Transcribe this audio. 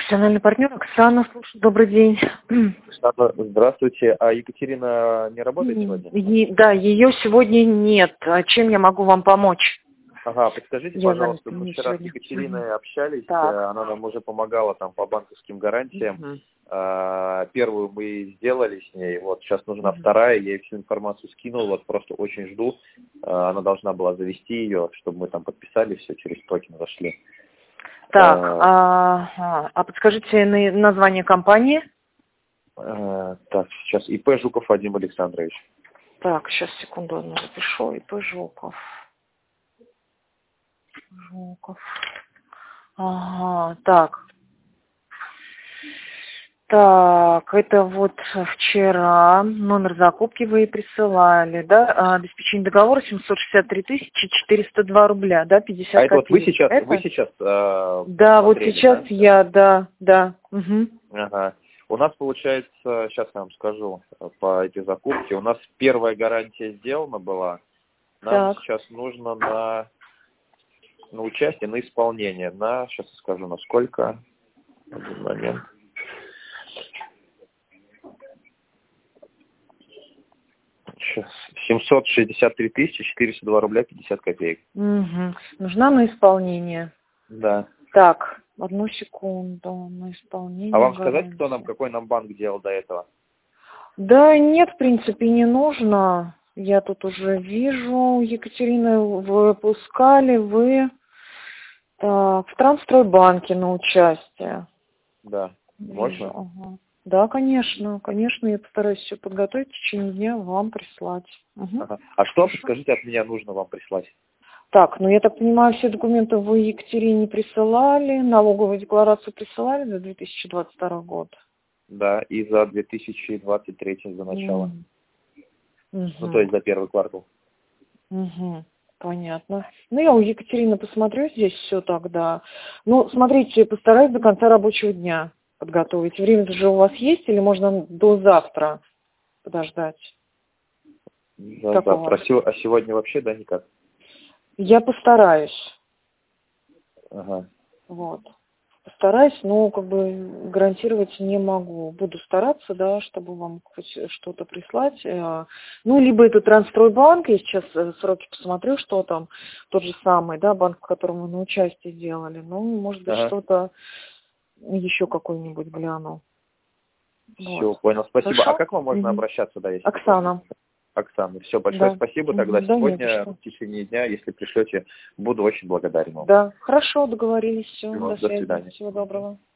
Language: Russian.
Профессиональный партнер Оксана, слушаю, добрый день. Здравствуйте. А Екатерина не работает сегодня? Да, ее сегодня нет. А чем я могу вам помочь? Ага, подскажите, пожалуйста, мы вчера с Екатериной общались, она нам уже помогала там по банковским гарантиям. Первую мы сделали с ней, вот сейчас нужна вторая, я ей всю информацию скинул, вот просто очень жду. Она должна была завести ее, чтобы мы там подписали все, через токен зашли. Так, а подскажите название компании? Так, сейчас ИП Жуков Вадим Александрович. Так, сейчас, секунду, одну запишу. ИП Жуков. Ага, так. Так, это вот вчера номер закупки вы присылали, да? Обеспечение договора 763 402 рубля, да, 50 А это копеек. вот вы сейчас да, вот сейчас да? Да. Угу. Ага. У нас получается, сейчас я вам скажу по этой закупке, у нас первая гарантия сделана была, нам сейчас нужно на участие, на исполнение, сейчас я скажу, на сколько, один момент. Сейчас. 763 402 рубля 50 копеек. Угу. Нужна на исполнение. Да. Так, одну секунду, на исполнение. А вам сказать, какой нам банк делал до этого? Да нет, в принципе, не нужно. Я тут уже вижу, Екатерина, выпускали вы в Трансстройбанке на участие. Да. Можно? Ага. Да, конечно, я постараюсь все подготовить, в течение дня вам прислать. Угу. Ага. А что, подскажите, от меня нужно вам прислать? Так, я так понимаю, все документы вы Екатерине присылали, налоговую декларацию присылали за 2022 год? Да, и за 2023 за начало. То есть за первый квартал. Понятно. Я у Екатерины посмотрю здесь все тогда. Смотрите, постараюсь до конца рабочего дня подготовить. Время же у вас есть или можно до завтра подождать? До завтра. А сегодня вообще, да, никак? Я постараюсь. Ага. Вот. Постараюсь, но гарантировать не могу. Буду стараться, да, чтобы вам хоть что-то прислать. Либо это Трансстройбанк, я сейчас сроки посмотрю, что там, тот же самый, да, банк, в котором мы на участие делали. Может быть, что-то еще какой-нибудь гляну. Все, понял, спасибо. Хорошо? А как вам можно обращаться, да, если... Оксана. Оксана, все, большое спасибо. Тогда сегодня, в течение дня, если пришлете, буду очень благодарен вам. Да, хорошо, договорились, все. До свидания. Всего доброго.